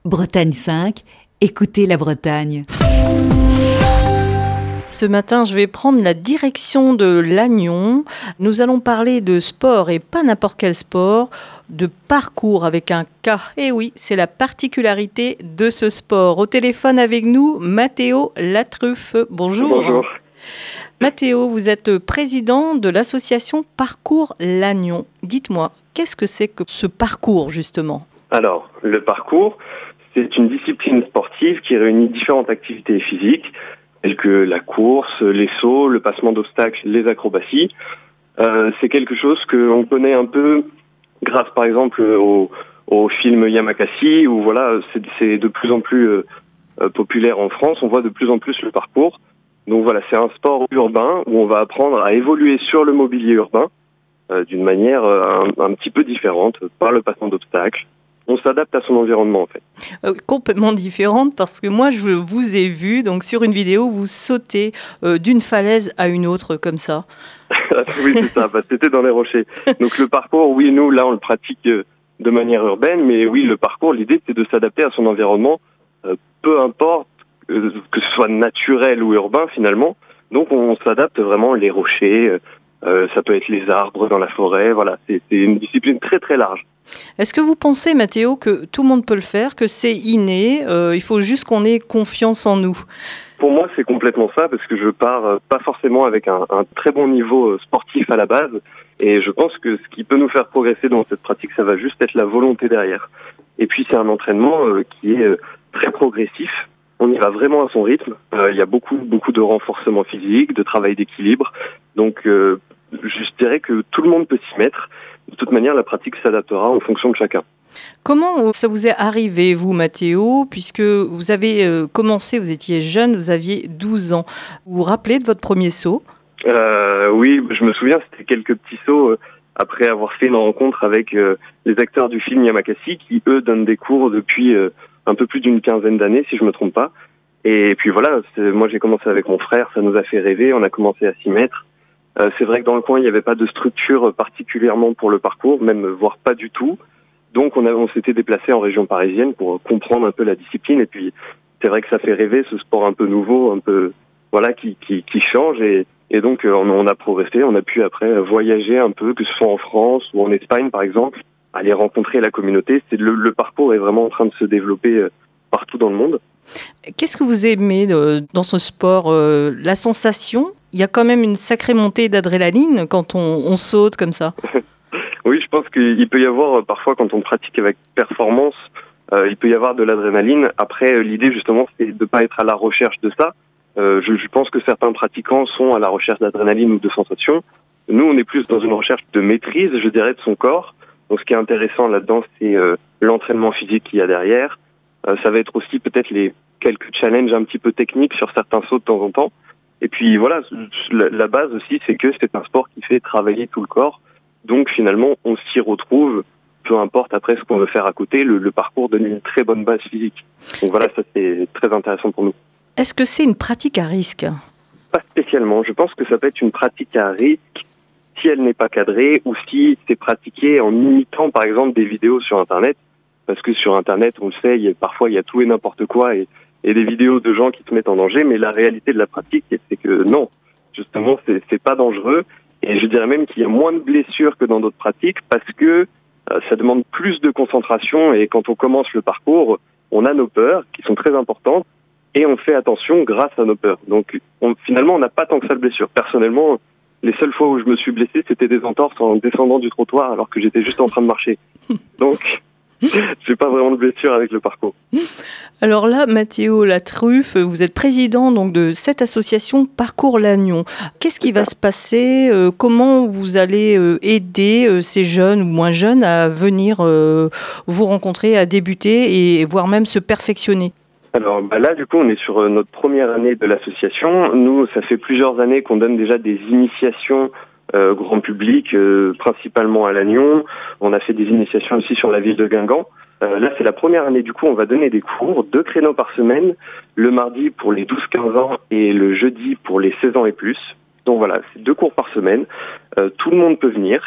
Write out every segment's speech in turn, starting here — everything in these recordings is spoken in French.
Bretagne 5, écoutez la Bretagne. Ce matin, je vais prendre la direction de Lannion. Nous allons parler de sport et pas n'importe quel sport, de parcours avec un K. Et oui, c'est la particularité de ce sport. Au téléphone avec nous, Mathéo Latruffe. Bonjour. Bonjour. Mathéo, vous êtes président de l'association Parcours Lannion. Dites-moi, qu'est-ce que c'est que ce parcours justement ? Alors, le parcours, c'est une discipline sportive qui réunit différentes activités physiques, telles que la course, les sauts, le passement d'obstacles, les acrobaties. C'est quelque chose qu'on connaît un peu grâce, par exemple, au film Yamakasi, où voilà, c'est de plus en plus populaire en France. On voit de plus en plus le parcours. Donc voilà, c'est un sport urbain où on va apprendre à évoluer sur le mobilier urbain d'une manière un petit peu différente, par le passement d'obstacles. On s'adapte à son environnement en fait. Complètement différente parce que moi je vous ai vu donc sur une vidéo vous sautez d'une falaise à une autre comme ça. Oui c'est ça, c'était dans les rochers. Donc le parcours, oui nous là on le pratique de manière urbaine, mais oui le parcours, l'idée c'est de s'adapter à son environnement, peu importe que ce soit naturel ou urbain finalement. Donc on s'adapte vraiment, les rochers, ça peut être les arbres dans la forêt, voilà, c'est une discipline très très large. Est-ce que vous pensez, Mathéo, que tout le monde peut le faire, que c'est inné, il faut juste qu'on ait confiance en nous ? Pour moi, c'est complètement ça, parce que je pars pas forcément avec un très bon niveau sportif à la base, et je pense que ce qui peut nous faire progresser dans cette pratique, ça va juste être la volonté derrière. Et puis c'est un entraînement qui est très progressif, on y va vraiment à son rythme, il y a beaucoup de renforcement physique, de travail d'équilibre, donc je dirais que tout le monde peut s'y mettre. De toute manière, la pratique s'adaptera en fonction de chacun. Comment ça vous est arrivé, vous, Mathéo, puisque vous avez commencé, vous étiez jeune, vous aviez 12 ans. Vous vous rappelez de votre premier saut ? Oui, je me souviens, c'était quelques petits sauts après avoir fait une rencontre avec les acteurs du film Yamakasi qui, eux, donnent des cours depuis un peu plus d'une quinzaine d'années, si je me trompe pas. Et puis voilà, moi j'ai commencé avec mon frère, ça nous a fait rêver, on a commencé à s'y mettre. C'est vrai que dans le coin, il n'y avait pas de structure particulièrement pour le parcours, même voire pas du tout. Donc on s'était déplacé en région parisienne pour comprendre un peu la discipline. Et puis c'est vrai que ça fait rêver, ce sport un peu nouveau, un peu voilà qui change. Et donc on a progressé, on a pu après voyager un peu, que ce soit en France ou en Espagne par exemple, aller rencontrer la communauté. Le parcours est vraiment en train de se développer partout dans le monde. Qu'est-ce que vous aimez dans ce sport ? La sensation ? Il y a quand même une sacrée montée d'adrénaline quand on saute comme ça. Oui, je pense qu'il peut y avoir parfois quand on pratique avec performance, il peut y avoir de l'adrénaline. Après, l'idée justement, c'est de ne pas être à la recherche de ça. Je pense que certains pratiquants sont à la recherche d'adrénaline ou de sensations. Nous, on est plus dans une recherche de maîtrise, je dirais, de son corps. Donc, ce qui est intéressant là-dedans, c'est l'entraînement physique qu'il y a derrière. Ça va être aussi peut-être quelques challenges un petit peu techniques sur certains sauts de temps en temps. Et puis voilà, la base aussi, c'est que c'est un sport qui fait travailler tout le corps. Donc finalement, on s'y retrouve, peu importe après ce qu'on veut faire à côté, le parcours donne une très bonne base physique. Donc voilà, ça c'est très intéressant pour nous. Est-ce que c'est une pratique à risque ? Pas spécialement, je pense que ça peut être une pratique à risque si elle n'est pas cadrée ou si c'est pratiqué en imitant par exemple des vidéos sur Internet. Parce que sur Internet, on le sait, parfois il y a tout et n'importe quoi et des vidéos de gens qui se mettent en danger, mais la réalité de la pratique, c'est que non, justement, c'est pas dangereux. Et je dirais même qu'il y a moins de blessures que dans d'autres pratiques parce que ça demande plus de concentration et quand on commence le parcours, on a nos peurs qui sont très importantes et on fait attention grâce à nos peurs. Donc finalement, on n'a pas tant que ça de blessures. Personnellement, les seules fois où je me suis blessé, c'était des entorses en descendant du trottoir alors que j'étais juste en train de marcher. Donc, j'ai pas vraiment de blessure avec le parcours. Alors là, Mathéo Latruffe, vous êtes président donc de cette association Parcours Lannion. Qu'est-ce qui va se passer ? Comment vous allez aider ces jeunes ou moins jeunes à venir vous rencontrer, à débuter et voire même se perfectionner ? Alors là, du coup, on est sur notre première année de l'association. Nous, ça fait plusieurs années qu'on donne déjà des initiations grand public, principalement à Lannion. On a fait des initiations aussi sur la ville de Guingamp. Là, c'est la première année, du coup, on va donner des cours, 2 créneaux par semaine, le mardi pour les 12-15 ans et le jeudi pour les 16 ans et plus. Donc voilà, c'est 2 cours par semaine. Tout le monde peut venir.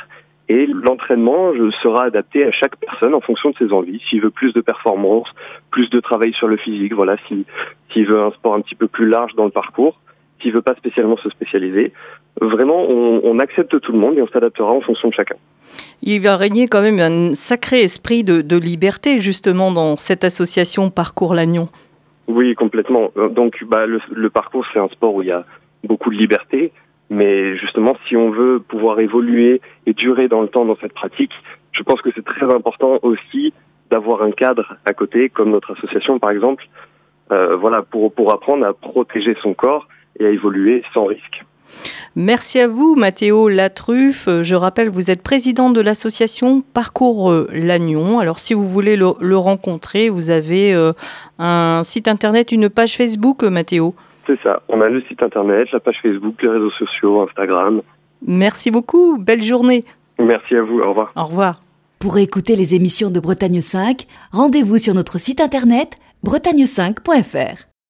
Et l'entraînement sera adapté à chaque personne en fonction de ses envies. S'il veut plus de performance, plus de travail sur le physique, voilà, s'il veut un sport un petit peu plus large dans le parcours, s'il veut pas spécialement se spécialiser. Vraiment, on accepte tout le monde et on s'adaptera en fonction de chacun. Il va régner quand même un sacré esprit de liberté, justement, dans cette association Parcours Lannion. Oui, complètement. Donc, le parcours, c'est un sport où il y a beaucoup de liberté. Mais justement, si on veut pouvoir évoluer et durer dans le temps dans cette pratique, je pense que c'est très important aussi d'avoir un cadre à côté, comme notre association par exemple, pour apprendre à protéger son corps et à évoluer sans risque. Merci à vous, Matteo Latruffe. Je rappelle, vous êtes président de l'association Parcours Lannion. Alors, si vous voulez le rencontrer, vous avez un site internet, une page Facebook, Matteo. C'est ça. On a le site internet, la page Facebook, les réseaux sociaux, Instagram. Merci beaucoup. Belle journée. Merci à vous. Au revoir. Au revoir. Pour écouter les émissions de Bretagne 5, rendez-vous sur notre site internet bretagne5.fr.